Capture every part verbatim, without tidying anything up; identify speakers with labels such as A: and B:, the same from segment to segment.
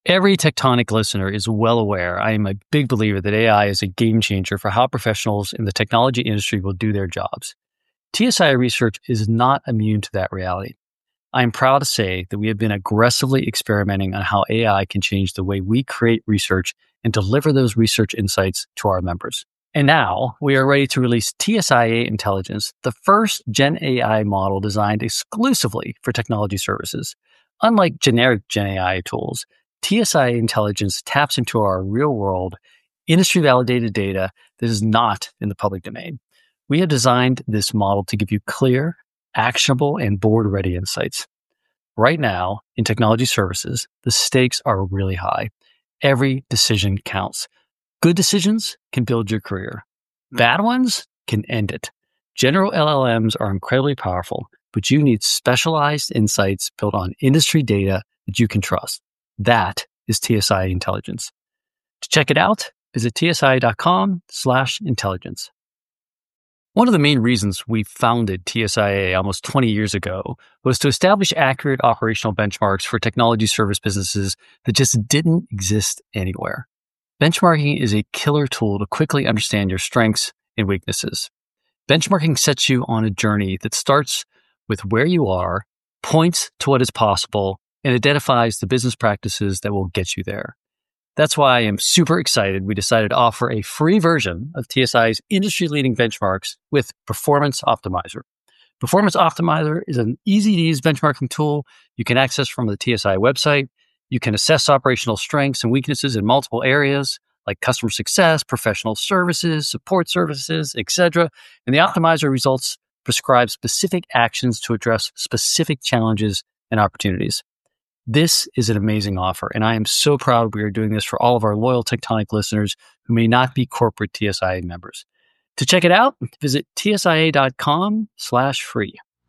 A: Every Tectonic listener is well aware I am a big believer that A I is a game changer for how professionals in the technology industry will do their jobs. T S I Research is not immune to that reality. I am proud to say that we have been aggressively experimenting on how A I can change the way we create research and deliver those research insights to our members. And now we are ready to release T S I A Intelligence, the first Gen A I model designed exclusively for technology services. Unlike generic Gen A I tools, T S I A Intelligence taps into our real-world, industry-validated data that is not in the public domain. We have designed this model to give you clear, actionable, and board-ready insights. Right now, in technology services, the stakes are really high. Every decision counts. Good decisions can build your career. Bad ones can end it. General L L Ms are incredibly powerful, but you need specialized insights built on industry data that you can trust. That is T S I Intelligence. To check it out, visit tsi.com slash intelligence. One of the main reasons we founded T S I A almost twenty years ago was to establish accurate operational benchmarks for technology service businesses that just didn't exist anywhere. Benchmarking is a killer tool to quickly understand your strengths and weaknesses. Benchmarking sets you on a journey that starts with where you are, points to what is possible, and identifies the business practices that will get you there. That's why I am super excited we decided to offer a free version of T S I's industry-leading benchmarks with Performance Optimizer. Performance Optimizer is an easy-to-use benchmarking tool you can access from the T S I website. You can assess operational strengths and weaknesses in multiple areas like customer success, professional services, support services, et cetera. And the Optimizer results prescribe specific actions to address specific challenges and opportunities. This is an amazing offer, and I am so proud we are doing this for all of our loyal Tectonic listeners who may not be corporate T S I A members. To check it out, visit tsia.com slash free.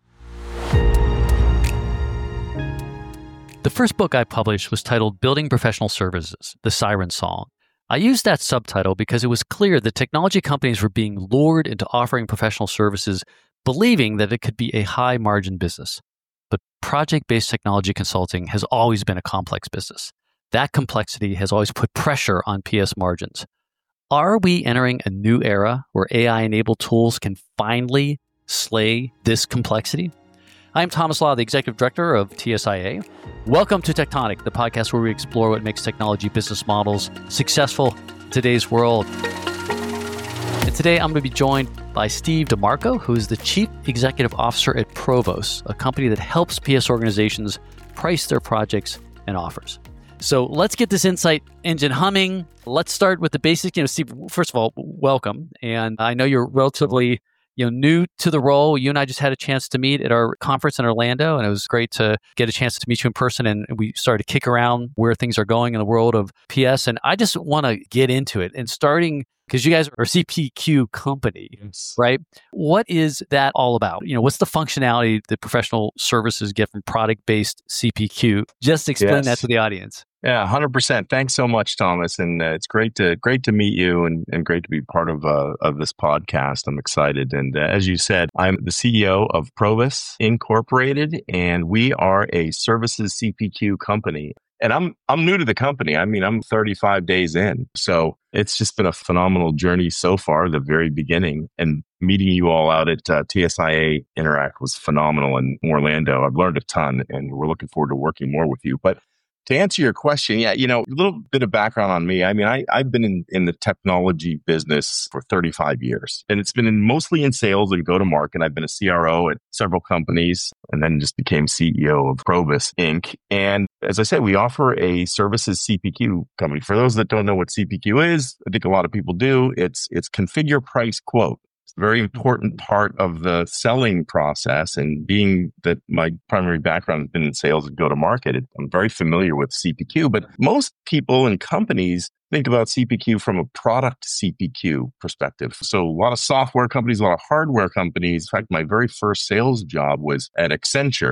A: The first book I published was titled Building Professional Services, The Siren Song. I used that subtitle because it was clear that technology companies were being lured into offering professional services, believing that it could be a high-margin business. But project-based technology consulting has always been a complex business. That complexity has always put pressure on P S margins. Are we entering a new era where A I-enabled tools can finally slay this complexity? I'm Thomas Law, the Executive Director of T S I A. Welcome to Tectonic, the podcast where we explore what makes technology business models successful in today's world. And today I'm going to be joined by Steve DeMarco, who is the Chief Executive Officer at Provos, a company that helps P S organizations price their projects and offers. So let's get this insight engine humming. Let's start with the basics. You know, Steve, first of all, welcome. And I know you're relatively you know, new to the role. You and I just had a chance to meet at our conference in Orlando, and it was great to get a chance to meet you in person. And we started to kick around where things are going in the world of P S. And I just want to get into it. And starting, because you guys are a C P Q company, yes, right? What is that all about? You know, what's the functionality that professional services get from product-based C P Q? Just explain yes. that to the audience.
B: Yeah, one hundred percent. Thanks so much, Thomas. And uh, it's great to great to meet you and, and great to be part of uh, of this podcast. I'm excited. And uh, as you said, I'm the C E O of Provos Incorporated, and we are a services C P Q company. And I'm I'm new to the company. I mean, I'm thirty-five days in. So it's just been a phenomenal journey so far, the very beginning. And meeting you all out at uh, T S I A Interact was phenomenal in Orlando. I've learned a ton, and we're looking forward to working more with you. But to answer your question, yeah, you know, a little bit of background on me. I mean, I, I've been in, in the technology business for thirty-five years, and it's been in mostly in sales and go-to-market. I've been a C R O at several companies and then just became C E O of Provos Incorporated. And as I said, we offer a services C P Q company. For those that don't know what C P Q is, I think a lot of people do. It's, it's configure, price, quote. Very important part of the selling process. And being that my primary background has been in sales and go-to-market, I'm very familiar with C P Q. But most people and companies think about C P Q from a product C P Q perspective. So a lot of software companies, a lot of hardware companies. In fact, my very first sales job was at Accenture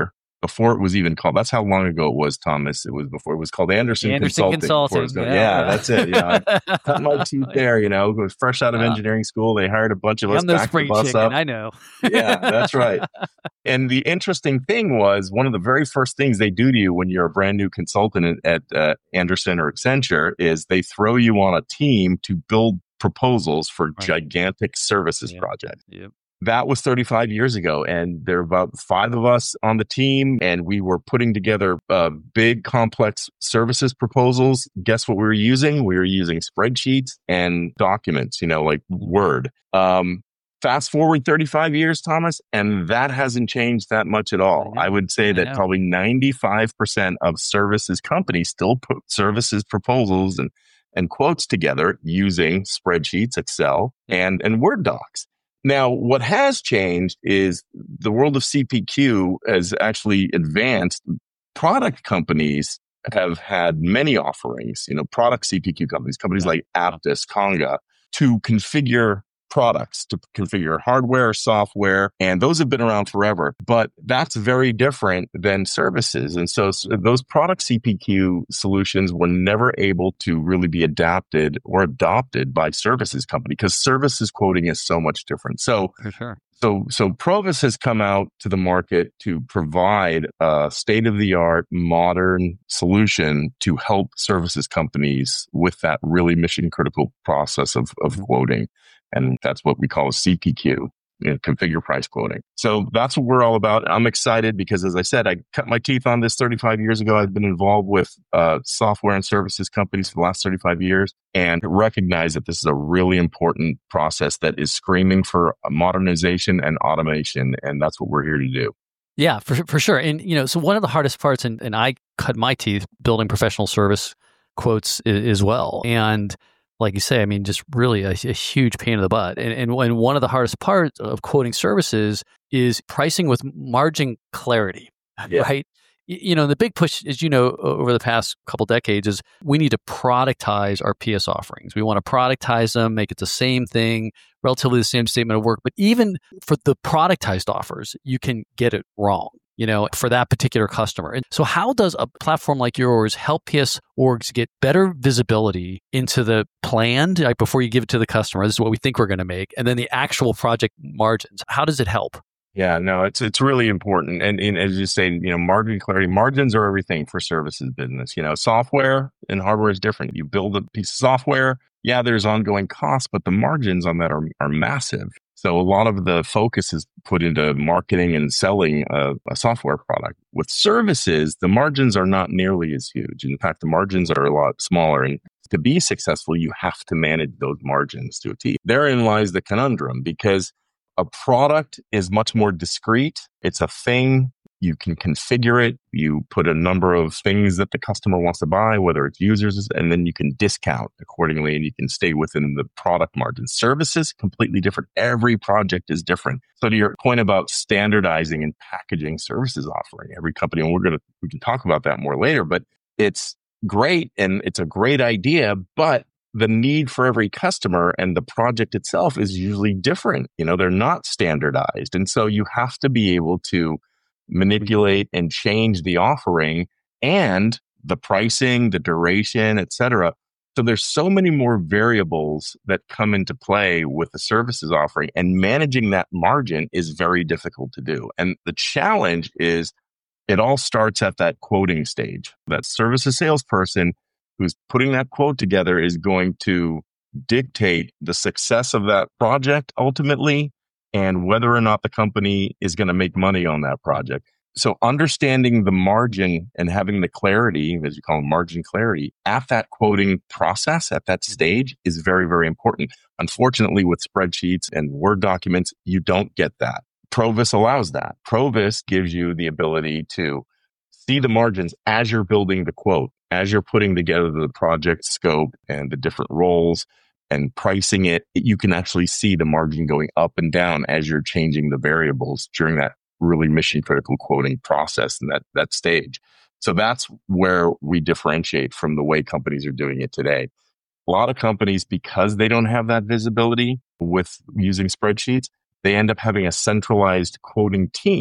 B: before it was even called, that's how long ago it was, Thomas. It was before it was called Anderson,
A: Anderson
B: Consulting. Before it was
A: Consulting.
B: going, yeah,
A: Yeah.
B: that's it. Yeah. I cut my teeth there, you know, was fresh out of
A: Uh,
B: engineering school. They hired a bunch of us
A: I'm the
B: back to
A: spring
B: bus
A: chicken.
B: up.
A: I know.
B: Yeah, that's right. And the interesting thing was one of the very first things they do to you when you're a brand new consultant at uh, Anderson or Accenture is they throw you on a team to build proposals for
A: Right.
B: gigantic services
A: Yep.
B: projects.
A: Yep.
B: That was thirty-five years ago. And there were about five of us on the team, and we were putting together uh, big, complex services proposals. Guess what we were using? We were using spreadsheets and documents, you know, like Word. Um, Fast forward thirty-five years, Thomas, and that hasn't changed that much at all.
A: I
B: I, would say
A: I
B: that
A: know.
B: probably ninety-five percent of services companies still put services proposals and, and quotes together using spreadsheets, Excel, and, and Word docs. Now, what has changed is the world of C P Q has actually advanced. Product companies have had many offerings, you know, product C P Q companies, companies
A: Yeah.
B: like Aptus, Conga, to configure products, to configure hardware, software, and those have been around forever. But that's very different than services. And so, so those product C P Q solutions were never able to really be adapted or adopted by services company because services quoting is so much different. So
A: For sure.
B: So, so Provis has come out to the market to provide a state-of-the-art, modern solution to help services companies with that really mission-critical process of, of quoting. And that's what we call a C P Q, you know, configure price quoting. So that's what we're all about. I'm excited because, as I said, I cut my teeth on this thirty-five years ago. I've been involved with uh, software and services companies for the last thirty-five years and recognize that this is a really important process that is screaming for modernization and automation. And that's what we're here to do.
A: Yeah, for for sure. And you know, so one of the hardest parts, and, and I cut my teeth building professional service quotes I- as well. And like you say, I mean, just really a, a huge pain in the butt. And, and and one of the hardest parts of quoting services is pricing with margin clarity,
B: Yeah.
A: right? Y- You know, the big push, as you know, o- over the past couple decades is we need to productize our P S offerings. We want to productize them, make it the same thing, relatively the same statement of work. But even for the productized offers, you can get it wrong, you know, for that particular customer. And so how does a platform like yours help P S orgs get better visibility into the planned, like before you give it to the customer, this is what we think we're going to make, and then the actual project margins? How does it help?
B: Yeah, no, it's it's really important. And, and as you say, you know, margin clarity, margins are everything for services business. You know, software and hardware is different. You build a piece of software, yeah, there's ongoing costs, but the margins on that are, are massive. So a lot of the focus is put into marketing and selling a, a software product. With services, the margins are not nearly as huge. In fact, the margins are a lot smaller. And to be successful, you have to manage those margins to a T. Therein lies the conundrum because a product is much more discrete. It's a thing. You can configure it. You put a number of things that the customer wants to buy, whether it's users, and then you can discount accordingly and you can stay within the product margin. Services, completely different. Every project is different. So to your point about standardizing and packaging services offering, every company, and we're going to, we can talk about that more later, but it's great and it's a great idea, but the need for every customer and the project itself is usually different. You know, they're not standardized. And so you have to be able to manipulate and change the offering and the pricing, the duration, et cetera. So there's so many more variables that come into play with the services offering, and managing that margin is very difficult to do. And the challenge is it all starts at that quoting stage. That services salesperson who's putting that quote together is going to dictate the success of that project ultimately and whether or not the company is going to make money on that project. So understanding the margin and having the clarity, as you call it, margin clarity, at that quoting process, at that stage is very, very important. Unfortunately, with spreadsheets and Word documents, you don't get that. Provis allows that. Provis gives you the ability to see the margins as you're building the quote, as you're putting together the project scope and the different roles and pricing it. You can actually see the margin going up and down as you're changing the variables during that really mission critical quoting process and that, that stage. So that's where we differentiate from the way companies are doing it today. A lot of companies, because they don't have that visibility with using spreadsheets, they end up having a centralized quoting team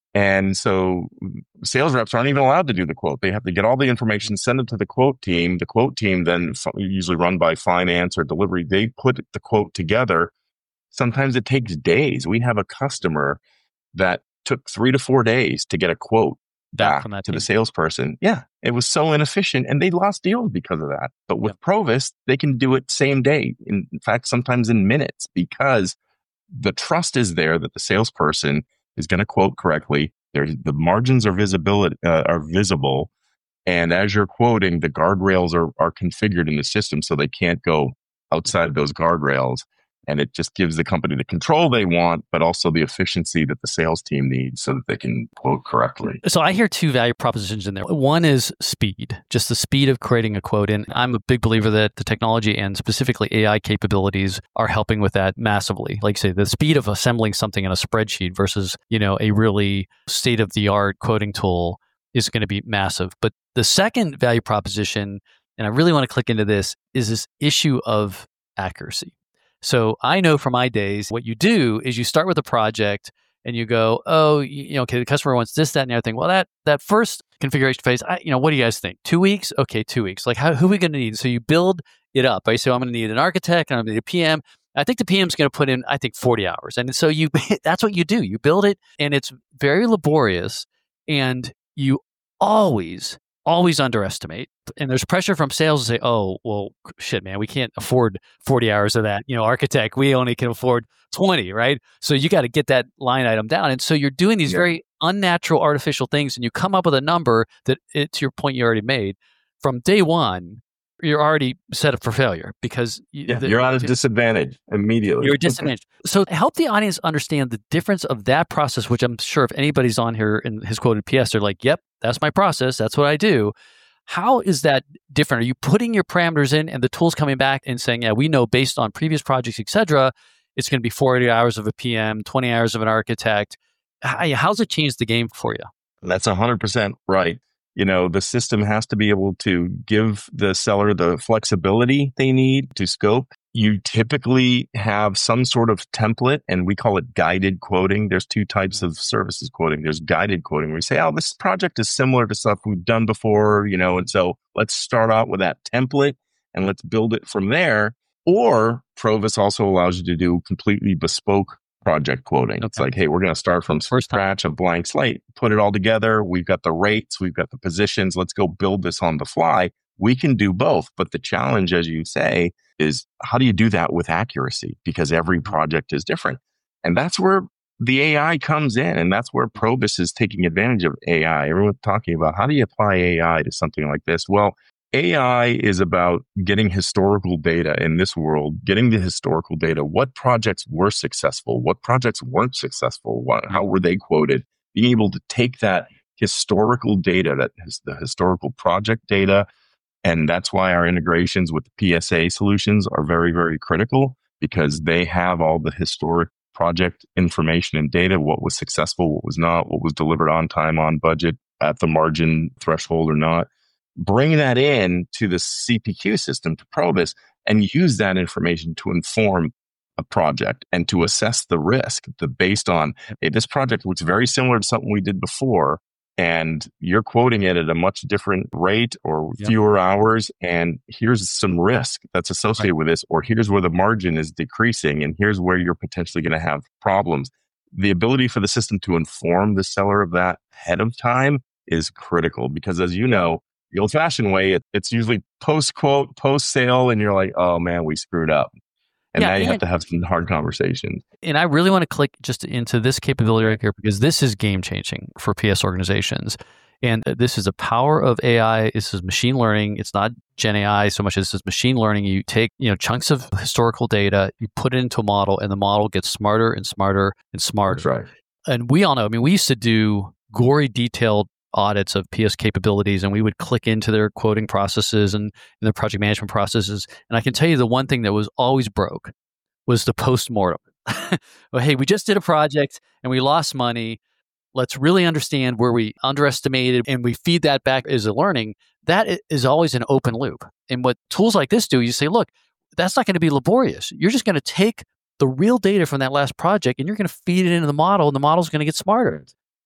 B: And so sales reps aren't even allowed to do the quote. They have to get all the information, send it to the quote team. The quote team then, usually run by finance or delivery, they put the quote together. Sometimes it takes days. We have a customer that took three to four days to get a quote back to team. The salesperson. Yeah, it was so inefficient and they lost deals because of that. But with yep. Provis, they can do it same day. In fact, sometimes in minutes, because the trust is there that the salesperson is going to quote correctly. There's, the margins are visibility uh, are visible, and as you're quoting, the guardrails are are configured in the system so they can't go outside those guardrails. And it just gives the company the control they want, but also the efficiency that the sales team needs so that they can quote correctly.
A: So I hear two value propositions in there. One is speed, just the speed of creating a quote. And I'm a big believer that the technology and specifically A I capabilities are helping with that massively. Like say the speed of assembling something in a spreadsheet versus, you know, a really state-of-the-art quoting tool is going to be massive. But the second value proposition, and I really want to click into this, is this issue of accuracy. So I know from my days, what you do is you start with a project and you go, oh, you know, okay, the customer wants this, that, and everything. Well, that that first configuration phase, I, you know, what do you guys think? Two weeks? Okay, two weeks. Like, how, who are we going to need? So you build it up. Right? So I'm going to need an architect and I'm going to need a P M. I think the P M is going to put in, I think, forty hours. And so you, that's what you do. You build it and it's very laborious and you always, always underestimate. And there's pressure from sales to say, oh, well, shit, man, we can't afford forty hours of that. You know, architect, we only can afford twenty, right? So you got to get that line item down. And so you're doing these yeah. very unnatural, artificial things, and you come up with a number that, it, to your point you already made, from day one, you're already set up for failure because
B: yeah, the, you're at a disadvantage immediately.
A: You're disadvantaged. So help the audience understand the difference of that process, which I'm sure if anybody's on here and has quoted P S, they're like, yep, that's my process. That's what I do. How is that different? Are you putting your parameters in and the tool's coming back and saying, yeah, we know based on previous projects, et cetera, it's going to be forty hours of a P M, twenty hours of an architect. How, how's it changed the game for you?
B: That's one hundred percent right. You know, the system has to be able to give the seller the flexibility they need to scope. You typically have some sort of template, and we call it guided quoting. There's two types of services quoting. There's guided quoting where you say, oh, this project is similar to stuff we've done before, you know, and so let's start out with that template and let's build it from there. Or Provis also allows you to do completely bespoke project quoting. Okay. It's like, hey, we're going to start from scratch, a blank slate, put it all together. We've got the rates, we've got the positions. Let's go build this on the fly. We can do both. But the challenge, as you say, is how do you do that with accuracy? Because every project is different. And that's where the A I comes in. And that's where Provis is taking advantage of A I. Everyone's talking about how do you apply A I to something like this? Well, A I is about getting historical data in this world, getting the historical data. What projects were successful? What projects weren't successful? What, how were they quoted? Being able to take that historical data, that is the historical project data, and that's why our integrations with the P S A solutions are very, very critical, because they have all the historic project information and data, what was successful, what was not, what was delivered on time, on budget, at the margin threshold or not. Bring that in to the C P Q system, to Provis, and use that information to inform a project and to assess the risk the, based on, hey, this project looks very similar to something we did before, and you're quoting it at a much different rate or yep. fewer hours, and here's some risk that's associated right. with this, or here's where the margin is decreasing, and here's where you're potentially going to have problems. The ability for the system to inform the seller of that ahead of time is critical, because as you know, the old-fashioned way, it, it's usually post-quote, post-sale, and you're like, oh man, we screwed up. And yeah, now you and, have to have some hard conversations.
A: And I really want to click just into this capability right here, because this is game-changing for P S organizations. And this is the power of A I. This is machine learning. It's not Gen A I so much as this is machine learning. You take, you know, chunks of historical data, you put it into a model, and the model gets smarter and smarter and smarter.
B: That's right.
A: And we all know, I mean, we used to do gory, detailed audits of P S capabilities, and we would click into their quoting processes and, and their project management processes. And I can tell you the one thing that was always broke was the post-mortem. Well, hey, we just did a project and we lost money. Let's really understand where we underestimated, and we feed that back as a learning. That is always an open loop. And what tools like this do, you say, look, that's not going to be laborious. You're just going to take the real data from that last project and you're going to feed it into the model, and the model's going to get smarter.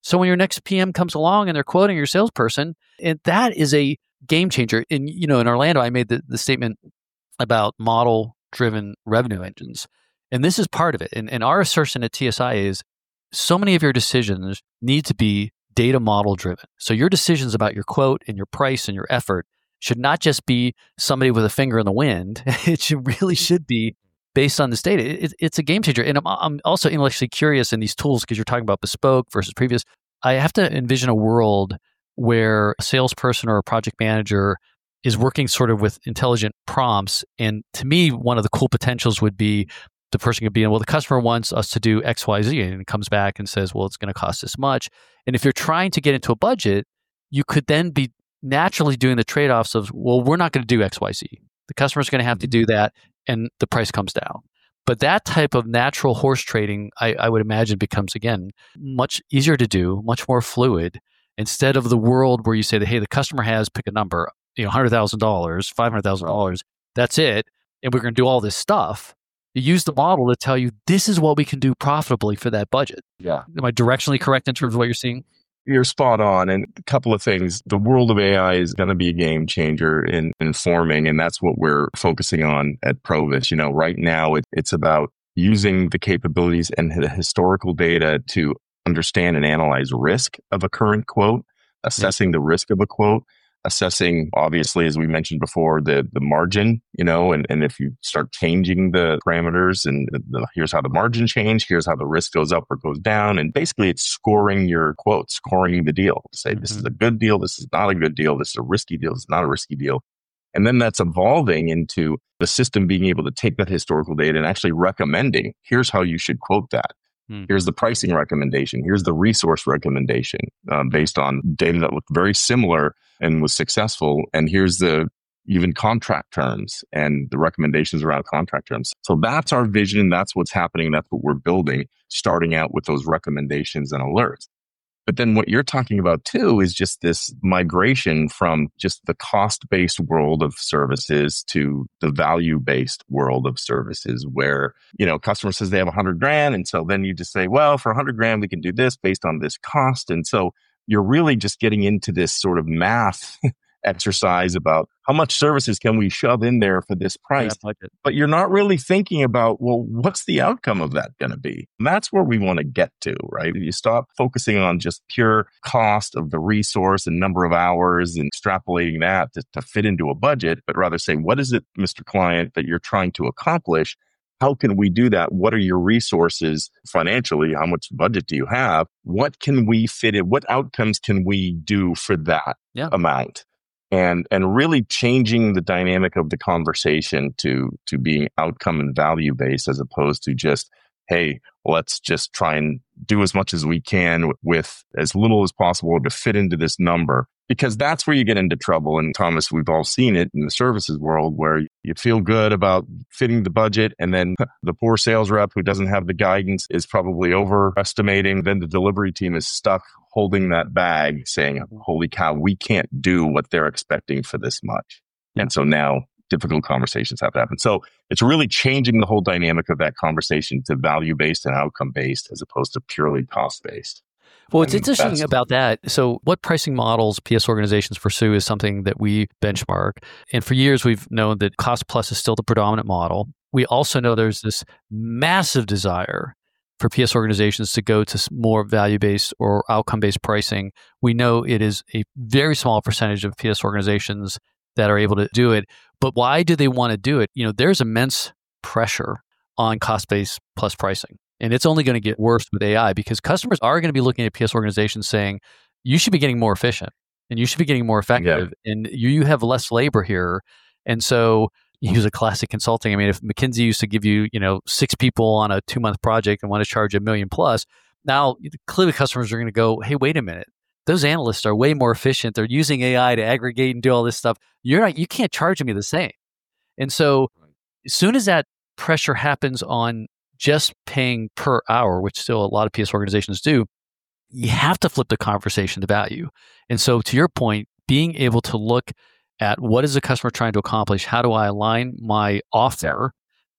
A: So when your next P M comes along and they're quoting your salesperson, and that is a game changer. And, you know, in Orlando, I made the, the statement about model-driven revenue engines. And this is part of it. And, and our assertion at T S I is so many of your decisions need to be data model-driven. So your decisions about your quote and your price and your effort should not just be somebody with a finger in the wind. It should really should be based on this data. It, it's a game changer. And I'm, I'm also intellectually curious in these tools because you're talking about bespoke versus previous. I have to envision a world where a salesperson or a project manager is working sort of with intelligent prompts. And to me, one of the cool potentials would be the person could be, well, the customer wants us to do X, Y, Z, and it comes back and says, well, it's going to cost this much. And if you're trying to get into a budget, you could then be naturally doing the trade-offs of, well, we're not going to do X, Y, Z. The customer's going to have to do that, and the price comes down. But that type of natural horse trading, I, I would imagine, becomes, again, much easier to do, much more fluid, instead of the world where you say that, hey, the customer has, pick a number, you know, one hundred thousand dollars, five hundred thousand dollars, that's it, and we're going to do all this stuff. You use the model to tell you, this is what we can do profitably for that budget.
B: Yeah.
A: Am I directionally correct in terms of what you're seeing?
B: You're spot on. And a couple of things. The world of A I is going to be a game changer in informing, and that's what we're focusing on at Provis. You know, right now it, it's about using the capabilities and the historical data to understand and analyze risk of a current quote, assessing the risk of a quote, assessing, obviously, as we mentioned before, the the margin, you know, and, and if you start changing the parameters and the, here's how the margin change, here's how the risk goes up or goes down. And basically it's scoring your quotes, scoring the deal to say, mm-hmm. this is a good deal, this is not a good deal, this is a risky deal, this is not a risky deal. And then that's evolving into the system being able to take that historical data and actually recommending, here's how you should quote that. Hmm. Here's the pricing recommendation. Here's the resource recommendation uh, based on data that looked very similar and was successful. And here's the even contract terms and the recommendations around contract terms. So that's our vision. That's what's happening. That's what we're building, starting out with those recommendations and alerts. But then what you're talking about too is just this migration from just the cost-based world of services to the value-based world of services where, you know, customer says they have a hundred grand. And so then you just say, well, for a hundred grand, we can do this based on this cost. And so you're really just getting into this sort of math exercise about how much services can we shove in there for this price. Yeah, like but you're not really thinking about, well, what's the outcome of that going to be? And that's where we want to get to, right? You stop focusing on just pure cost of the resource and number of hours and extrapolating that to, to fit into a budget, but rather say, what is it, Mister Client, that you're trying to accomplish? How can we do that? What are your resources financially? How much budget do you have? What can we fit in? What outcomes can we do for that yeah. amount? And and really changing the dynamic of the conversation to to being outcome and value based as opposed to just, hey, let's just try and do as much as we can with as little as possible to fit into this number. Because that's where you get into trouble. And Thomas, we've all seen it in the services world where you feel good about fitting the budget and then the poor sales rep who doesn't have the guidance is probably overestimating. Then the delivery team is stuck holding that bag saying, holy cow, we can't do what they're expecting for this much. And so now difficult conversations have to happen. So it's really changing the whole dynamic of that conversation to value-based and outcome-based as opposed to purely cost-based.
A: Well, what's interesting about that, so what pricing models P S organizations pursue is something that we benchmark. And for years, we've known that cost plus is still the predominant model. We also know there's this massive desire for P S organizations to go to more value-based or outcome-based pricing. We know it is a very small percentage of P S organizations that are able to do it. But why do they want to do it? You know, there's immense pressure on cost-based plus pricing. And it's only going to get worse with A I because customers are going to be looking at P S organizations saying, you should be getting more efficient and you should be getting more effective yeah. and you, you have less labor here. And so you use a classic consulting. I mean, if McKinsey used to give you, you know, six people on a two month project and want to charge a million plus, now clearly customers are going to go, hey, wait a minute. Those analysts are way more efficient. They're using A I to aggregate and do all this stuff. You're not, you can't charge me the same. And so as soon as that pressure happens on just paying per hour, which still a lot of P S organizations do, you have to flip the conversation to value. And so to your point, being able to look at what is the customer trying to accomplish? How do I align my offer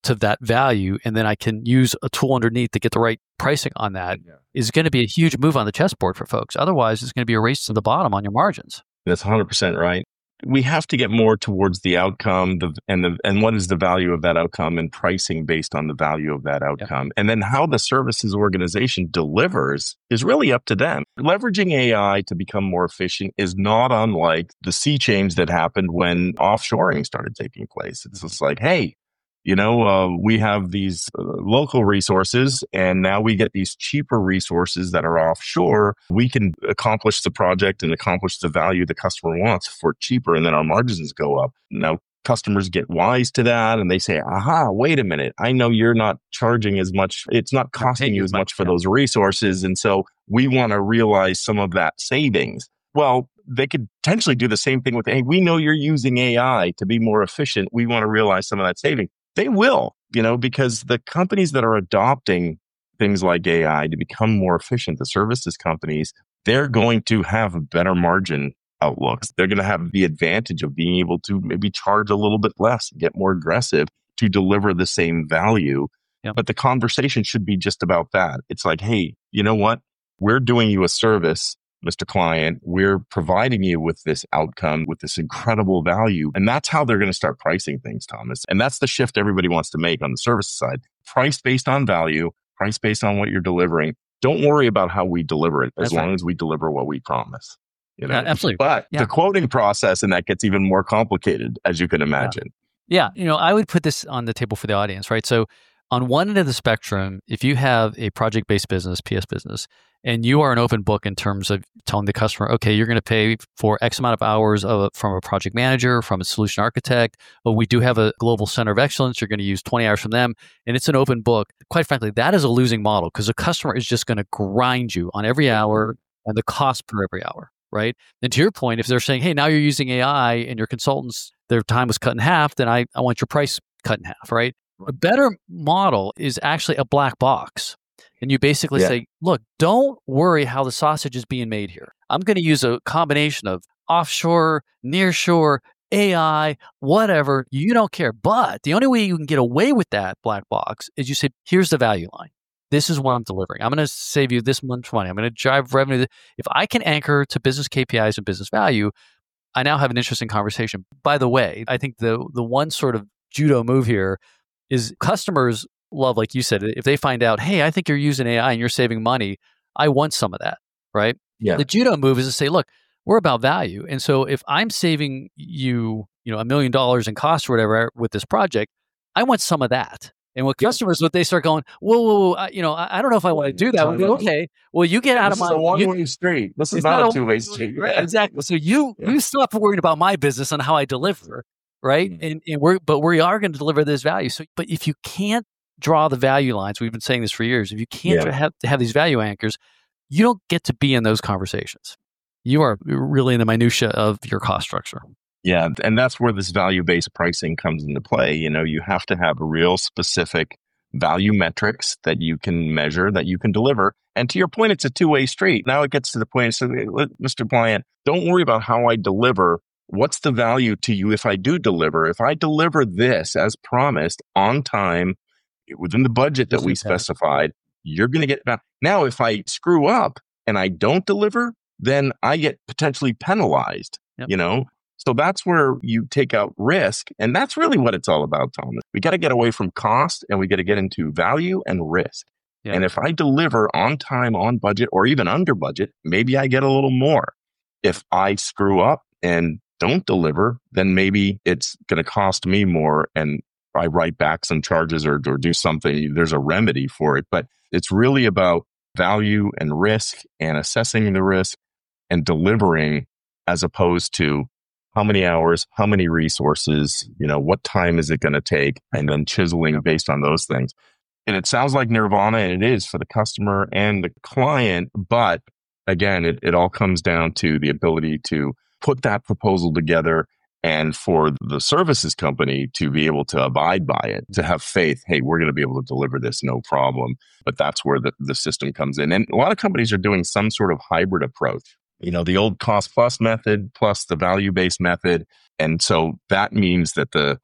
A: to that value, and then I can use a tool underneath to get the right pricing on that, yeah. is going to be a huge move on the chessboard for folks. Otherwise, it's going to be a race to the bottom on your margins.
B: That's one hundred percent right. We have to get more towards the outcome the, and the, and what is the value of that outcome and pricing based on the value of that outcome. Yep. And then how the services organization delivers is really up to them. Leveraging A I to become more efficient is not unlike the sea change that happened when offshoring started taking place. It's just like, hey, you know, uh, we have these uh, local resources and now we get these cheaper resources that are offshore. We can accomplish the project and accomplish the value the customer wants for cheaper, and then our margins go up. Now, customers get wise to that and they say, aha, wait a minute. I know you're not charging as much. It's not costing you as much for those resources. And so we want to realize some of that savings. Well, they could potentially do the same thing with, hey, we know you're using A I to be more efficient. We want to realize some of that saving. They will, you know, because the companies that are adopting things like A I to become more efficient, the services companies, they're going to have better margin outlooks. They're going to have the advantage of being able to maybe charge a little bit less, get more aggressive to deliver the same value. Yep. But the conversation should be just about that. It's like, hey, you know what? We're doing you a service, Mister Client. We're providing you with this outcome, with this incredible value. And that's how they're going to start pricing things, Thomas. And that's the shift everybody wants to make on the service side. Price based on value, price based on what you're delivering. Don't worry about how we deliver it, as that's long right. as we deliver what we promise. You know?
A: Yeah, absolutely.
B: But
A: yeah.
B: the quoting process, and that gets even more complicated, as you can imagine.
A: Yeah. yeah. You know, I would put this on the table for the audience, right? So on one end of the spectrum, if you have a project-based business, P S business, and you are an open book in terms of telling the customer, okay, you're going to pay for X amount of hours of, from a project manager, from a solution architect, but we do have a global center of excellence, you're going to use twenty hours from them, and it's an open book. Quite frankly, that is a losing model because the customer is just going to grind you on every hour and the cost per every hour, right? And to your point, if they're saying, hey, now you're using A I and your consultants, their time was cut in half, then I, I want your price cut in half, right? A better model is actually a black box. And you basically yeah. say, look, don't worry how the sausage is being made here. I'm going to use a combination of offshore, nearshore, A I, whatever. You don't care. But the only way you can get away with that black box is you say, here's the value line. This is what I'm delivering. I'm going to save you this much money. I'm going to drive revenue. If I can anchor to business K P Is and business value, I now have an interesting conversation. By the way, I think the the one sort of judo move here is customers love, like you said, if they find out, hey, I think you're using A I and you're saving money, I want some of that, right?
B: Yeah.
A: The judo move is to say, look, we're about value. And so if I'm saving you, you know, a million dollars in cost or whatever with this project, I want some of that. And with customers, what they start going, whoa, whoa, whoa, I, you know, I, I don't know if I want to do that. We'll go, okay, well, you get out
B: this
A: of my...
B: This is a one-way street. This is not, not a two-way street.
A: Right, exactly. So you yeah. you stop worrying about my business and how I deliver, right? Mm-hmm. And and we're but we are going to deliver this value. So, but if you can't draw the value lines, we've been saying this for years, if you can't yeah. have, have these value anchors, you don't get to be in those conversations. You are really in the minutia of your cost structure.
B: Yeah, and that's where this value-based pricing comes into play. You know, you have to have a real specific value metrics that you can measure, that you can deliver. And to your point, it's a two-way street. Now it gets to the point, so, Mister Client, don't worry about how I deliver. What's the value to you if I do deliver? If I deliver this as promised on time, within the budget that we specified, you're going to get back. Now, if I screw up and I don't deliver, then I get potentially penalized, yep. you know? So that's where you take out risk. And that's really what it's all about, Thomas. We got to get away from cost and we got to get into value and risk. Yep. And if I deliver on time, on budget, or even under budget, maybe I get a little more. If I screw up and don't deliver, then maybe it's going to cost me more and I write back some charges or, or do something. There's a remedy for it. But it's really about value and risk and assessing the risk and delivering as opposed to how many hours, how many resources, you know, what time is it going to take, and then chiseling based on those things. And it sounds like nirvana, and it is for the customer and the client. But again, it, it all comes down to the ability to put that proposal together and for the services company to be able to abide by it, to have faith, hey, we're going to be able to deliver this, no problem. But that's where the, the system comes in. And a lot of companies are doing some sort of hybrid approach. You know, the old cost plus method plus the value-based method. And so that means that the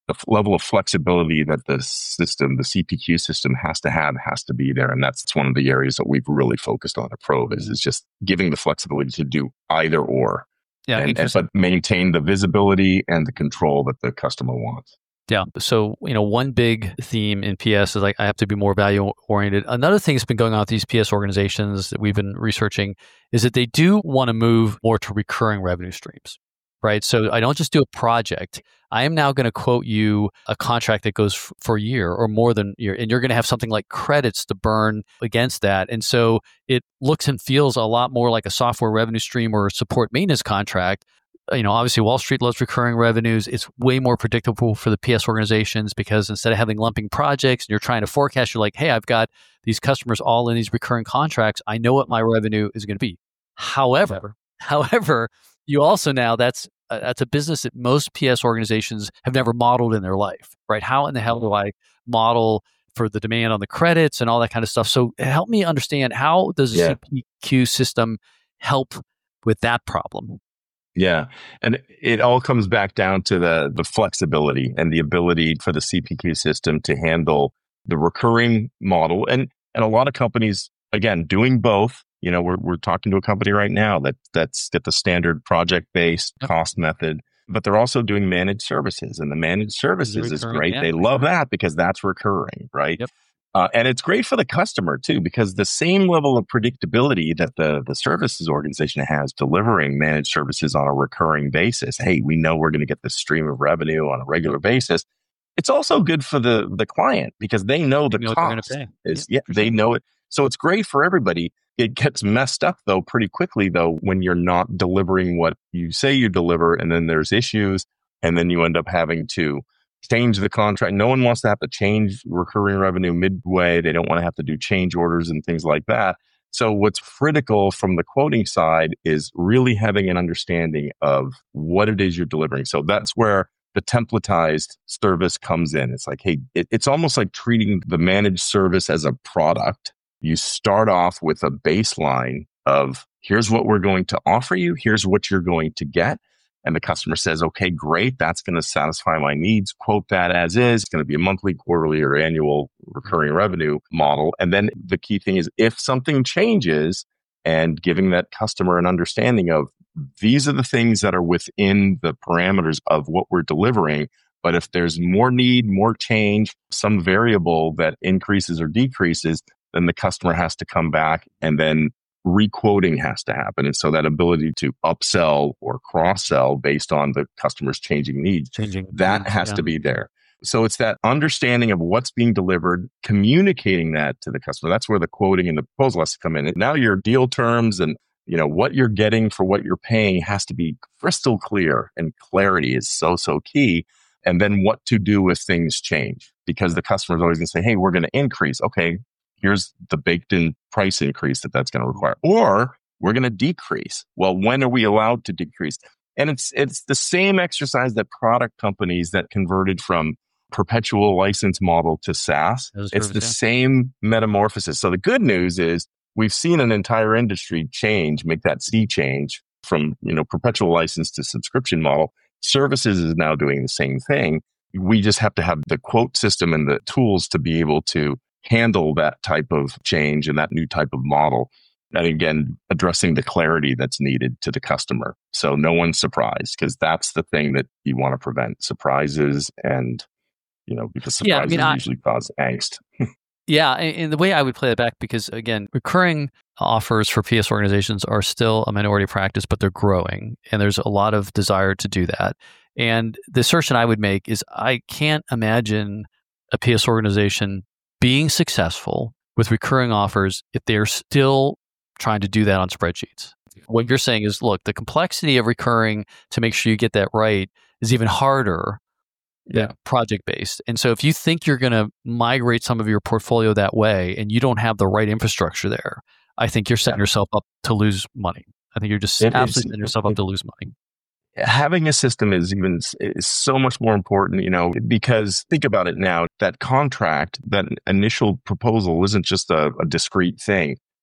B: the f- level of flexibility that the system, the C P Q system has to have has to be there. And that's one of the areas that we've really focused on at Provis is just giving the flexibility to do either or.
A: Yeah,
B: and, and but maintain the visibility and the control that the customer wants.
A: Yeah. So, you know, one big theme in P S is like, I have to be more value oriented. Another thing that's been going on with these P S organizations that we've been researching is that they do want to move more to recurring revenue streams, right? So I don't just do a project. I am now going to quote you a contract that goes f- for a year or more than a year, and you're going to have something like credits to burn against that. And so it looks and feels a lot more like a software revenue stream or a support maintenance contract. You know, obviously Wall Street loves recurring revenues. It's way more predictable for the P S organizations because instead of having lumping projects and you're trying to forecast, you're like, hey, I've got these customers all in these recurring contracts. I know what my revenue is going to be. However, however, you also now that's uh, that's a business that most P S organizations have never modeled in their life, right? How in the hell do I model for the demand on the credits and all that kind of stuff? So help me understand, how does a yeah. C P Q system help with that problem?
B: Yeah. And it all comes back down to the the flexibility and the ability for the C P Q system to handle the recurring model. And and a lot of companies, again, doing both. You know, we're we're talking to a company right now that that's got the standard project-based yep. cost method, but they're also doing managed services. And the managed services is great. Yeah, they love sure. that because that's recurring, right? Yep. Uh, and it's great for the customer too, because the same level of predictability that the, the services organization has delivering managed services on a recurring basis. Hey, we know we're going to get this stream of revenue on a regular basis. It's also good for the, the client because they know the
A: they know
B: cost
A: pay.
B: is,
A: yeah,
B: yeah, they sure. know it. So it's great for everybody. It gets messed up though pretty quickly though when you're not delivering what you say you deliver, and then there's issues, and then you end up having to change the contract. No one wants to have to change recurring revenue midway. They don't want to have to do change orders and things like that. So what's critical from the quoting side is really having an understanding of what it is you're delivering. So that's where the templatized service comes in. It's like, hey, it, it's almost like treating the managed service as a product. You start off with a baseline of here's what we're going to offer you. Here's what you're going to get. And the customer says, okay, great. That's going to satisfy my needs. Quote that as is. It's going to be a monthly, quarterly, or annual recurring revenue model. And then the key thing is if something changes, and giving that customer an understanding of these are the things that are within the parameters of what we're delivering. But if there's more need, more change, some variable that increases or decreases, then the customer has to come back, and then requoting has to happen. And so that ability to upsell or cross-sell based on the customer's changing needs,
A: changing
B: that
A: needs,
B: has
A: yeah.
B: to be there. So it's that understanding of what's being delivered, communicating that to the customer. That's where the quoting and the proposal has to come in. And now your deal terms and you know what you're getting for what you're paying has to be crystal clear, and clarity is so, so key. And then what to do if things change, because the customer is always going to say, hey, we're going to increase. Okay, here's the baked in price increase that that's going to require. Or we're going to decrease. Well, when are we allowed to decrease? And it's it's the same exercise that product companies that converted from perpetual license model to SaaS. It's perfect, the yeah. same metamorphosis. So the good news is we've seen an entire industry change, make that sea change from, you know, perpetual license to subscription model. Services is now doing the same thing. We just have to have the quote system and the tools to be able to handle that type of change and that new type of model. And again, addressing the clarity that's needed to the customer. So no one's surprised, because that's the thing that you want to prevent, surprises. And, you know, because surprises yeah, I mean, I, usually cause angst.
A: yeah. And, and the way I would play that back, because again, recurring offers for P S organizations are still a minority practice, but they're growing. And there's a lot of desire to do that. And the assertion I would make is I can't imagine a P S organization being successful with recurring offers if they're still trying to do that on spreadsheets. What you're saying is, look, the complexity of recurring to make sure you get that right is even harder than yeah. project-based. And so if you think you're going to migrate some of your portfolio that way and you don't have the right infrastructure there, I think you're setting yeah. yourself up to lose money. I think you're just it absolutely is, setting yourself up to lose money.
B: Having a system is even is so much more important, you know, because think about it now, that contract, that initial proposal isn't just a, a discrete thing.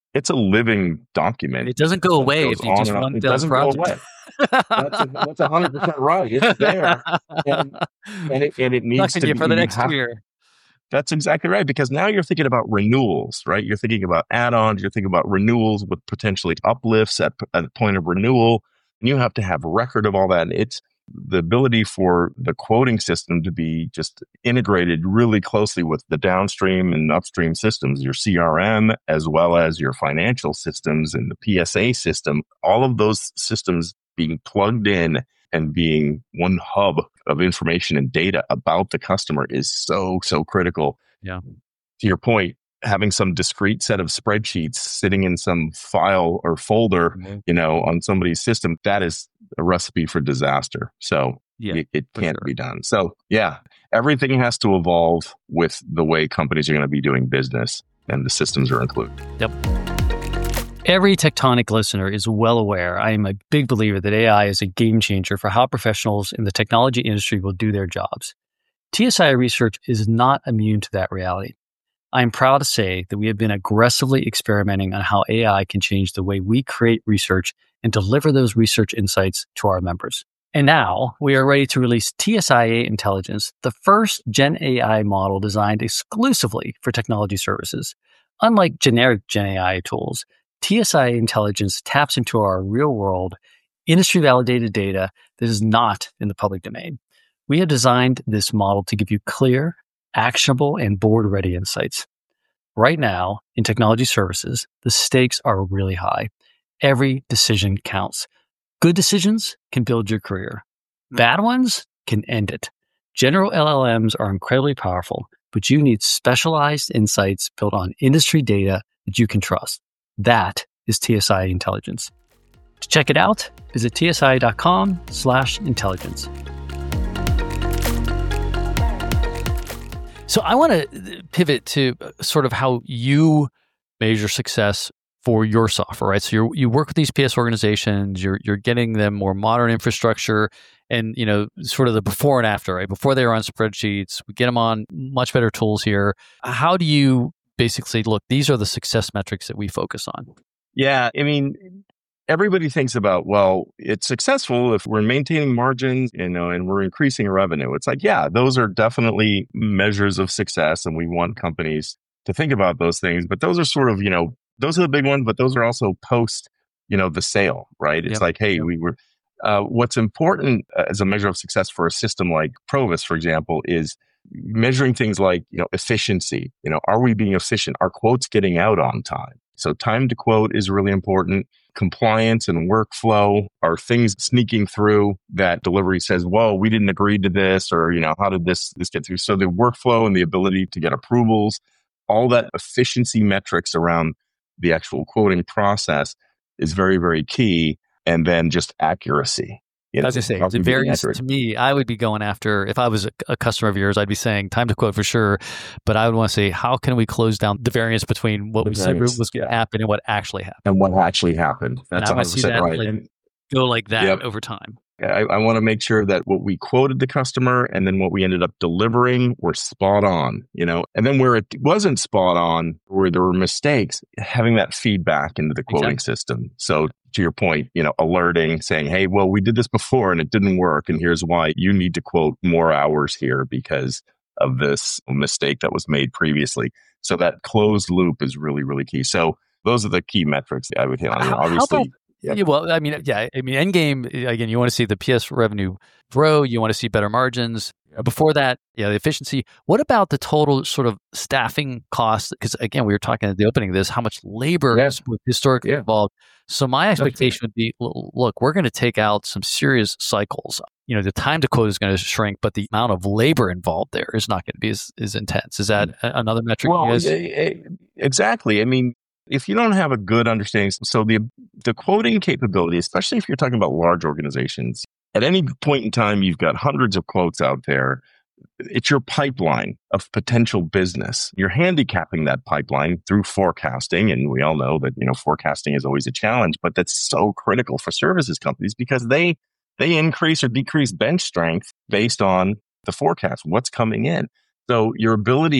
B: it's a living document.
C: It doesn't go away
B: goes
C: if you
B: on
C: just
B: and on.
C: run
B: It
C: down
B: doesn't go away.
C: project.
B: That's a, that's one hundred percent right. It's there. And, and, it, and it needs
C: Stuck in
B: to
C: you
B: be.
C: for the
B: you
C: next
B: have-
C: year.
B: That's exactly right. Because now you're thinking about renewals, right? You're thinking about add-ons. You're thinking about renewals with potentially uplifts at, at the point of renewal. And you have to have a record of all that. And it's the ability for the quoting system to be just integrated really closely with the downstream and upstream systems, your C R M, as well as your financial systems and the P S A system. All of those systems being plugged in and being one hub of information and data about the customer is so, so critical.
C: Yeah.
B: To your point, having some discrete set of spreadsheets sitting in some file or folder,
C: Mhm.
B: you know, on somebody's system, that is a recipe for disaster. So
C: Yeah,
B: it, it
C: for
B: can't
C: sure.
B: be done. So yeah, everything has to evolve with the way companies are going to be doing business, and the systems are included.
C: Yep.
A: Every Tectonic listener is well aware I am a big believer that A I is a game changer for how professionals in the technology industry will do their jobs. T S I Research is not immune to that reality. I am proud to say that we have been aggressively experimenting on how A I can change the way we create research and deliver those research insights to our members. And now we are ready to release T S I A Intelligence, the first Gen A I model designed exclusively for technology services. Unlike generic Gen A I tools, T S I A Intelligence taps into our real-world, industry-validated data that is not in the public domain. We have designed this model to give you clear, actionable, and board-ready insights. Right now, in technology services, the stakes are really high. Every decision counts. Good decisions can build your career. Bad ones can end it. General L L Ms are incredibly powerful, but you need specialized insights built on industry data that you can trust. That is T S I Intelligence. To check it out, visit tsi.com slash intelligence.
C: So I want to pivot to sort of how you measure success for your software, right? So you you work with these P S organizations, you're you're getting them more modern infrastructure, and you know sort of the before and after, right? Before they were on spreadsheets, we get them on much better tools here. How do you basically look? These are the success metrics that we focus on.
B: Yeah, I mean, everybody thinks about, well, it's successful if we're maintaining margins, you know, and we're increasing revenue. It's like, yeah, those are definitely measures of success, and we want companies to think about those things. But those are sort of, you know, those are the big ones, but those are also post, you know, the sale, right? It's
C: Yep.
B: like, hey,
C: Yep.
B: we were, uh, what's important uh, as a measure of success for a system like Provis, for example, is measuring things like, you know, efficiency. You know, are we being efficient? Are quotes getting out on time? So time to quote is really important. Compliance and workflow are things sneaking through that delivery says, whoa, we didn't agree to this, or, you know, how did this, this get through? So the workflow and the ability to get approvals, all that efficiency metrics around the actual quoting process is very, very key. And then just accuracy. You know,
C: I was going to say,
B: how
C: the
B: we being
C: variance
B: accurate.
C: to me, I would be going after, if I was a, a customer of yours, I'd be saying time to quote for sure. But I would want to say, how can we close down the variance between what
B: The
C: we said
B: variance,
C: was going to
B: yeah.
C: happen and what actually happened?
B: And what actually happened.
C: And
B: That's
C: I want to see
B: one hundred percent
C: that
B: right.
C: like,
B: And
C: go like that
B: Yep.
C: over time.
B: I, I want to make sure that what we quoted the customer and then what we ended up delivering were spot on, you know, and then where it wasn't spot on, where there were mistakes, having that feedback into the quoting
C: Exactly.
B: system. So to your point, you know, alerting, saying, hey, well, we did this before and it didn't work. And here's why you need to quote more hours here because of this mistake that was made previously. So that closed loop is really, really key. So those are the key metrics I would hit on. You know,
C: How- how
B: obviously,
C: about-
B: Yep.
C: Yeah, well, I mean, yeah, I mean, end game, again, you want to see the P S revenue grow, you want to see better margins. Before that, yeah, the efficiency. What about the total sort of staffing costs? Because again, we were talking at the opening of this, how much labor
B: Yeah.
C: is historically
B: Yeah.
C: involved. So my expectation would be, l- look, we're going to take out some serious cycles. You know, the time to quote is going to shrink, but the amount of labor involved there is not going to be as, as intense. Is that a- another metric? you
B: Well,
C: guys-
B: e- e- exactly. I mean, if you don't have a good understanding, so the the quoting capability, especially if you're talking about large organizations, at any point in time, you've got hundreds of quotes out there. It's your pipeline of potential business. You're handicapping that pipeline through forecasting. And we all know that, you know, forecasting is always a challenge, but that's so critical for services companies because they, they increase or decrease bench strength based on the forecast, what's coming in. So your ability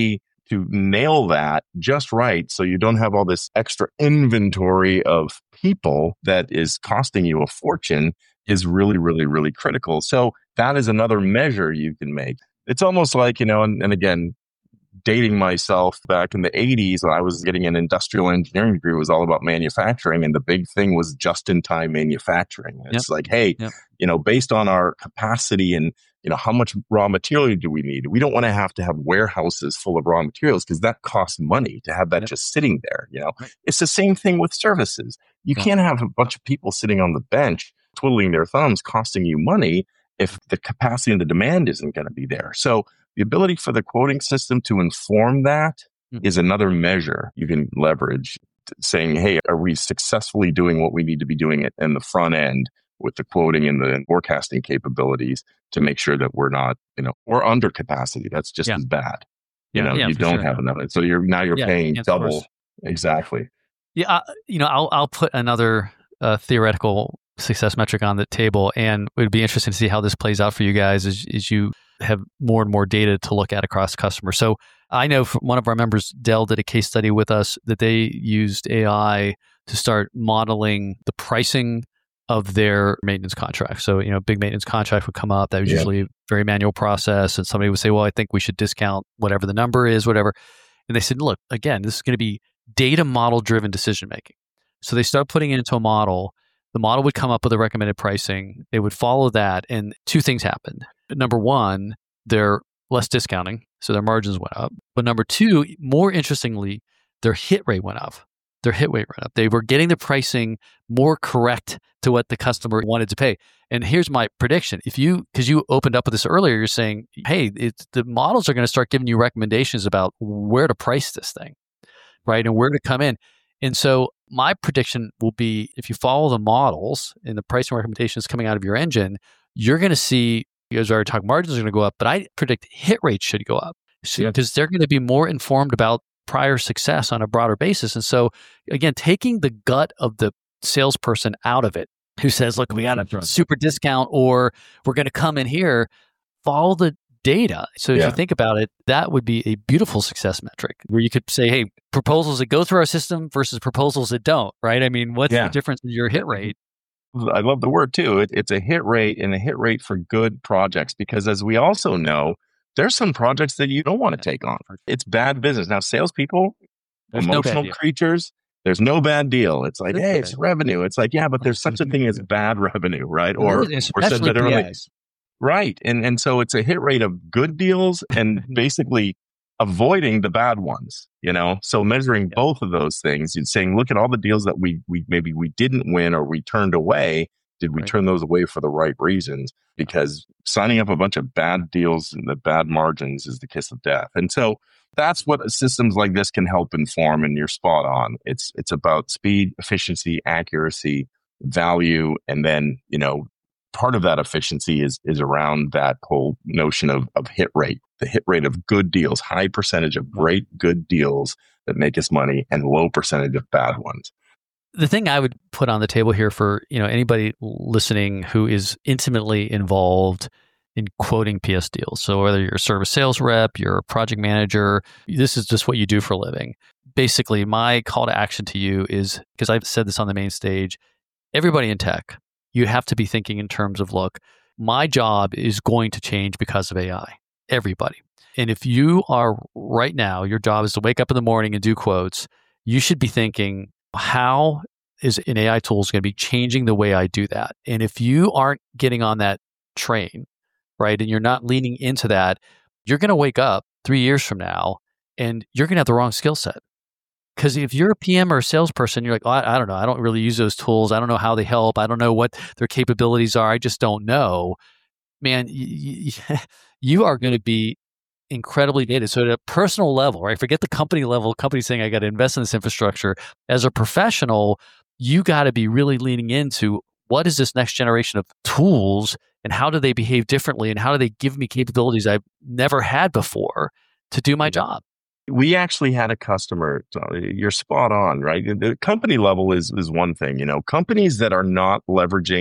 B: to nail that just right so you don't have all this extra inventory of people that is costing you a fortune is really, really, really critical. So that is another measure you can make. It's almost like, you know, and, and again, dating myself back in the eighties, when I was getting an industrial engineering degree, it was all about manufacturing. And the big thing was just-in-time manufacturing. It's yep. like, hey, yep. you know, based on our capacity and, you know, how much raw material do we need? We don't want to have to have warehouses full of raw materials because that costs money to have that yep. just sitting there. You know, right. It's the same thing with services. You yep. can't have a bunch of people sitting on the bench twiddling their thumbs costing you money if the capacity and the demand isn't going to be there. So the ability for the quoting system to inform that mm-hmm. is another measure you can leverage, saying, hey, are we successfully doing what we need to be doing in the front end with the quoting and the forecasting capabilities to make sure that we're not, you know, or under capacity. That's just yeah. as bad. You yeah, know, yeah, you don't sure. have enough. So you're now you're yeah, paying double. Exactly.
C: Yeah. Uh, you know, I'll, I'll put another uh, theoretical success metric on the table, and it would be interesting to see how this plays out for you guys as, as you have more and more data to look at across customers. So I know from one of our members, Dell, did a case study with us that they used A I to start modeling the pricing of their maintenance contract. So, you know, big maintenance contract would come up. That was yeah. usually a very manual process. And somebody would say, well, I think we should discount whatever the number is, whatever. And they said, look, again, this is going to be data model driven decision making. So they start putting it into a model. The model would come up with a recommended pricing. They would follow that. And two things happened. Number one, they're less discounting. So their margins went up. But number two, more interestingly, their hit rate went up. Their hit rate went up. They were getting the pricing more correct to what the customer wanted to pay. And here's my prediction. If you, because you opened up with this earlier, you're saying, hey, it's, the models are going to start giving you recommendations about where to price this thing, right? And where to come in. And so my prediction will be, if you follow the models and the pricing recommendations coming out of your engine, you're going to see, you guys already talked, margins are going to go up, but I predict hit rates should go up because so, yeah. they're going to be more informed about prior success on a broader basis. And so again, taking the gut of the salesperson out of it, who says, look, we got a right. super discount or we're going to come in here, follow the data. So if yeah. you think about it, that would be a beautiful success metric where you could say, hey, proposals that go through our system versus proposals that don't, right? I mean, what's yeah. the difference in your hit rate?
B: I love the word too. It, it's a hit rate and a hit rate for good projects, because as we also know, there's some projects that you don't want to take on. It's bad business. Now, salespeople, there's emotional no creatures, there's no bad deal. It's like, hey, it's revenue. It's like, yeah, but there's such a thing as bad revenue, right? Or, or said better earlier. Right. And and so it's a hit rate of good deals and basically avoiding the bad ones, you know? So measuring yeah. both of those things and saying, look at all the deals that we we maybe we didn't win or we turned away. Did we right. turn those away for the right reasons? Because signing up a bunch of bad deals and the bad margins is the kiss of death. And so that's what systems like this can help inform, and you're spot on. It's it's about speed, efficiency, accuracy, value, and then, you know, part of that efficiency is is around that whole notion of, of hit rate, the hit rate of good deals, high percentage of great good deals that make us money and low percentage of bad ones.
C: The thing I would put on the table here for, you know, anybody listening who is intimately involved in quoting P S deals. So whether you're a service sales rep, you're a project manager, this is just what you do for a living. Basically, my call to action to you is, because I've said this on the main stage, everybody in tech, you have to be thinking in terms of, look, my job is going to change because of A I. Everybody. And if you are right now, your job is to wake up in the morning and do quotes, you should be thinking, how is an A I tool going to be changing the way I do that? And if you aren't getting on that train, right, and you're not leaning into that, you're going to wake up three years from now and you're going to have the wrong skill set. Because if you're a P M or a salesperson, you're like, oh, I, I don't know. I don't really use those tools. I don't know how they help. I don't know what their capabilities are. I just don't know. Man, you, you are going to be incredibly dated. So at a personal level, right? Forget the company level, company saying, I got to invest in this infrastructure. As a professional, you got to be really leaning into what is this next generation of tools and how do they behave differently and how do they give me capabilities I've never had before to do my job?
B: We actually had a customer, you're spot on, right? The company level is, is one thing, you know, companies that are not leveraging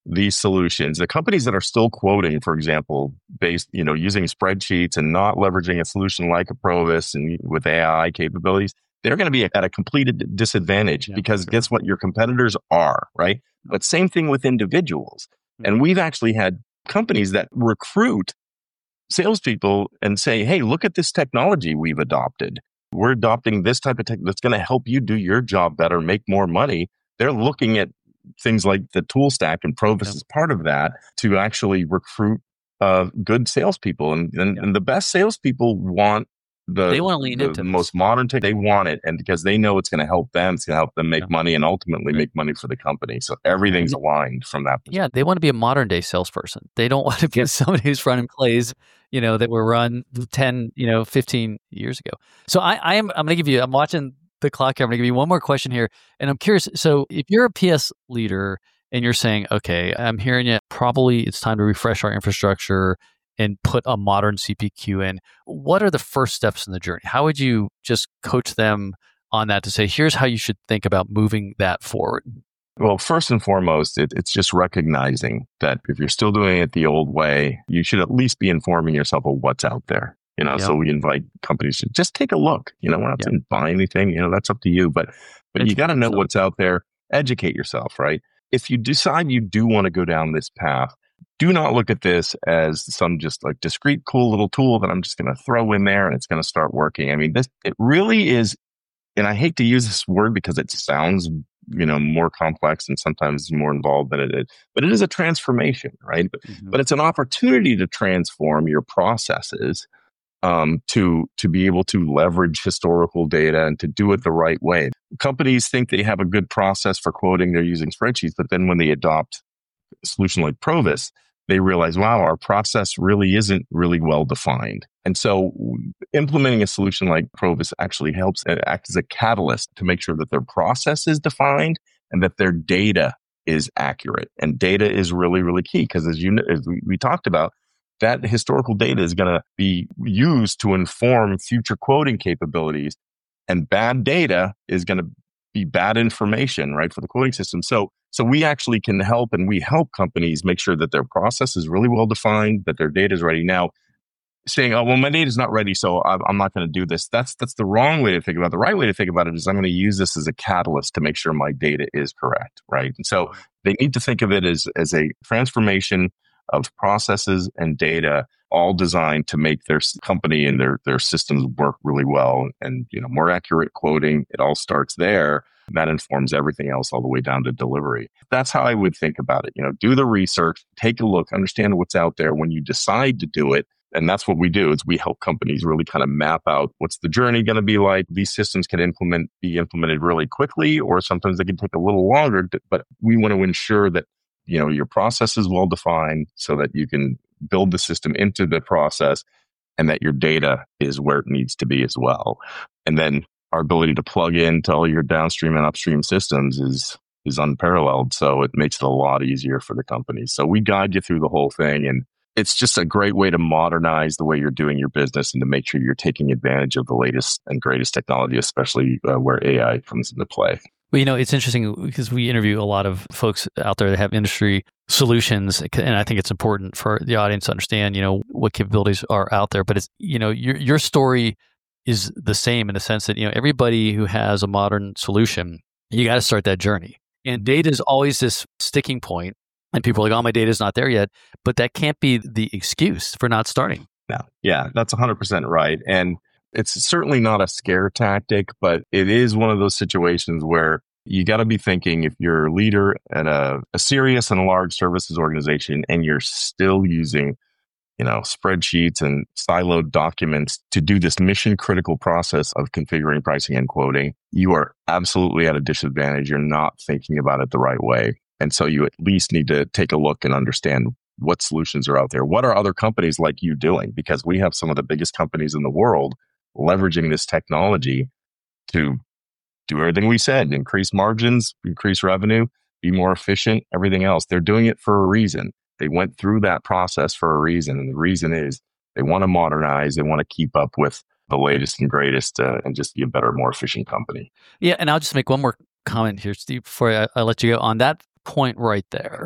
B: these solutions, the companies that are still quoting, for example, based, you know, using spreadsheets and not leveraging a solution like a Provis and with A I capabilities, they're going to be at a complete disadvantage yeah, because sure. guess what? Your competitors are, right? But same thing with individuals. Mm-hmm. And we've actually had companies that recruit salespeople and say, hey, look at this technology we've adopted. We're adopting this type of tech that's going to help you do your job better, make more money. They're looking at things like the tool stack, and Provis yep. is part of that, to actually recruit uh, good salespeople. And, and, yep. and the best salespeople want the,
C: they want to lean
B: the,
C: into
B: the most modern tech. They want it, and because they know it's going to help them, it's going to help them make
C: yep.
B: money and ultimately make money for the company. So everything's aligned from that perspective.
C: Yeah, they want to be a modern day salesperson. They don't want to be yep. somebody who's running plays, you know, that were run ten, you know, fifteen years ago. So I, I am, I'm going to give you, I'm watching the clock here. I'm going to give you one more question here. And I'm curious. So if you're a P S leader and you're saying, okay, I'm hearing you, probably it's time to refresh our infrastructure and put a modern C P Q in, what are the first steps in the journey? How would you just coach them on that to say, here's how you should think about moving that forward?
B: Well, first and foremost, it, it's just recognizing that if you're still doing it the old way, you should at least be informing yourself of what's out there. You know, yep. so we invite companies to just take a look. You know, we're not yep. saying buy anything. You know, that's up to you. But but you got to know yourself. What's out there. Educate yourself, right? If you decide you do want to go down this path, do not look at this as some just like discrete, cool little tool that I'm just going to throw in there and it's going to start working. I mean, this it really is, and I hate to use this word because it sounds, you know, more complex and sometimes more involved than it is, but it is a transformation, right? But, mm-hmm. but it's an opportunity to transform your processes um, to to be able to leverage historical data and to do it the right way. Companies think they have a good process for quoting, they're using spreadsheets, but then when they adopt a solution like Provis, they realize, wow, our process really isn't really well defined. And so implementing a solution like Provis actually helps act as a catalyst to make sure that their process is defined and that their data is accurate. And data is really, really key because as you as we, we talked about, that historical data is going to be used to inform future quoting capabilities. And bad data is going to be bad information, right, for the quoting system. So So we actually can help, and we help companies make sure that their process is really well defined, that their data is ready. Now, saying, oh, well, my data is not ready, so I'm not going to do this. That's that's the wrong way to think about it. The right way to think about it is I'm going to use this as a catalyst to make sure my data is correct, right? And so they need to think of it as, as a transformation of processes and data, all designed to make their company and their their systems work really well. And, you know, more accurate quoting, it all starts there. That informs everything else all the way down to delivery. That's how I would think about it. You know, do the research, take a look, understand what's out there. When you decide to do it, and that's what we do, is we help companies really kind of map out what's the journey going to be like. These systems can implement be implemented really quickly, or sometimes they can take a little longer, but we want to ensure that, you know, your process is well defined so that you can build the system into the process and that your data is where it needs to be as well. And then our ability to plug into all your downstream and upstream systems is is unparalleled. So it makes it a lot easier for the company. So we guide you through the whole thing. And it's just a great way to modernize the way you're doing your business and to make sure you're taking advantage of the latest and greatest technology, especially uh, where A I comes into play.
C: Well, you know, it's interesting because we interview a lot of folks out there that have industry solutions. And I think it's important for the audience to understand, you know, what capabilities are out there. But it's, you know, your your story is the same in the sense that, you know, everybody who has a modern solution, you got to start that journey. And data is always this sticking point. And people are like, oh, my data is not there yet. But that can't be the excuse for not starting.
B: No. Yeah, that's one hundred percent right. And it's certainly not a scare tactic, but it is one of those situations where you got to be thinking, if you're a leader at a, a serious and a large services organization and you're still using, you know, spreadsheets and siloed documents to do this mission critical process of configuring pricing and quoting, you are absolutely at a disadvantage. You're not thinking about it the right way. And so you at least need to take a look and understand what solutions are out there. What are other companies like you doing? Because we have some of the biggest companies in the world leveraging this technology to do everything we said, increase margins, increase revenue, be more efficient, everything else. They're doing it for a reason. They went through that process for a reason. And the reason is they want to modernize. They want to keep up with the latest and greatest uh, and just be a better, more efficient company.
C: Yeah. And I'll just make one more comment here, Steve, before I, I let you go on that point right there.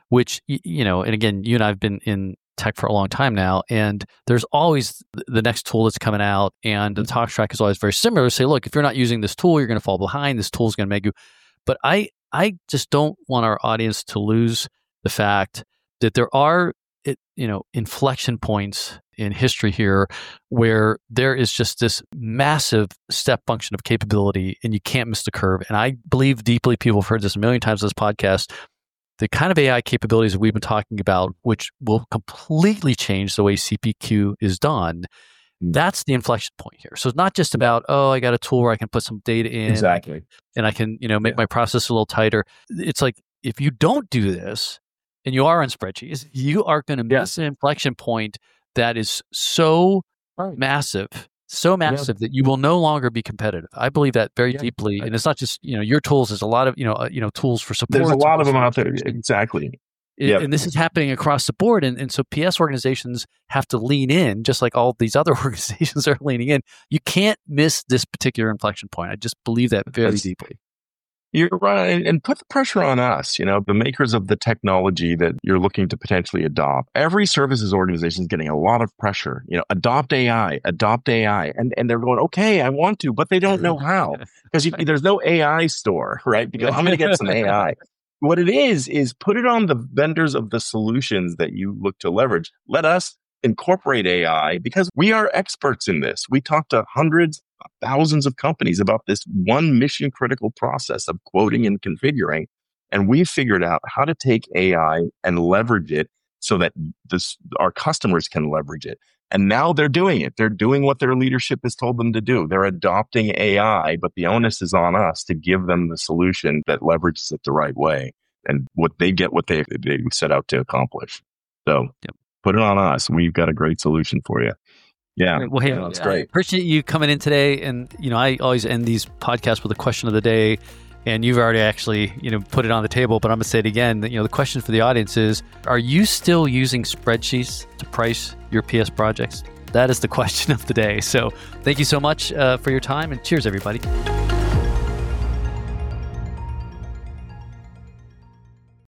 C: which, you know, and again, you and I have been in tech for a long time now, and there's always the next tool that's coming out, and the talk track is always very similar. Say, look, if you're not using this tool, you're going to fall behind. This tool is going to make you. But I, I just don't want our audience to lose the fact that there are, it, you know, inflection points in history here where there is just this massive step function of capability, and you can't miss the curve. And I believe deeply, people have heard this a million times on this podcast, the kind of A I capabilities that we've been talking about, which will completely change the way C P Q is done, that's the inflection point here. So it's not just about, oh, I got a tool where I can put some data in.
B: Exactly.
C: And I can, you know, make
B: Yeah.
C: my process a little tighter. It's like, if you don't do this and you are on spreadsheets, you are going to
B: Yeah.
C: miss an inflection point that is so
B: Right.
C: massive, so massive that you will no longer be competitive. I believe that very
B: Yeah.
C: deeply. And it's not just, you know, your tools, there's a lot of, you know, uh, you know, tools for support.
B: There's a lot of
C: tools
B: them
C: for
B: out there.
C: research.
B: Exactly.
C: It-
B: Yep.
C: And this is happening across the board. And, and so P S organizations have to lean in, just like all these other organizations are leaning in. You can't miss this particular inflection point. I just believe that very
B: That's-
C: deeply.
B: You're right. And put the pressure on us, you know, the makers of the technology that you're looking to potentially adopt. Every services organization is getting a lot of pressure, you know, adopt A I, adopt A I. And, and they're going, okay, I want to, but they don't know how because you, there's no A I store, right? Because I'm going to get some A I. What it is, is put it on the vendors of the solutions that you look to leverage. Let us incorporate A I because we are experts in this. We talk to hundreds, thousands of companies about this one mission critical process of quoting and configuring. And we've figured out how to take A I and leverage it so that this, our customers can leverage it. And now they're doing it. They're doing what their leadership has told them to do. They're adopting A I, but the onus is on us to give them the solution that leverages it the right way and what they get, what they, they set out to accomplish. So
C: Yep.
B: put it on us. We've got a great solution for you. Yeah.
C: Well, hey,
B: yeah, that's
C: I
B: great.
C: appreciate you coming in today. And, you know, I always end these podcasts with a question of the day. And you've already actually, you know, put it on the table, but I'm going to say it again. That, you know, the question for the audience is, are you still using spreadsheets to price your P S projects? That is the question of the day. So thank you so much uh, for your time, and cheers, everybody.